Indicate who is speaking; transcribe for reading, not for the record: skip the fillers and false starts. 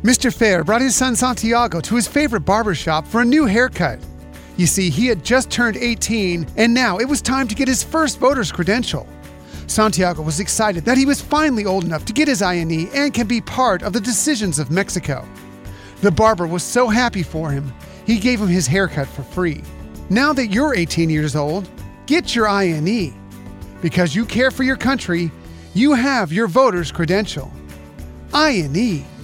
Speaker 1: Mr. Fair brought his son Santiago to his favorite barber shop for a new haircut. You see, he had just turned 18, and now it was time to get his first voter's credential. Santiago was excited that he was finally old enough to get his INE and can be part of the decisions of Mexico. The barber was so happy for him, he gave him his haircut for free. Now that you're 18 years old, get your INE. Because you care for your country, you have your voter's credential. INE.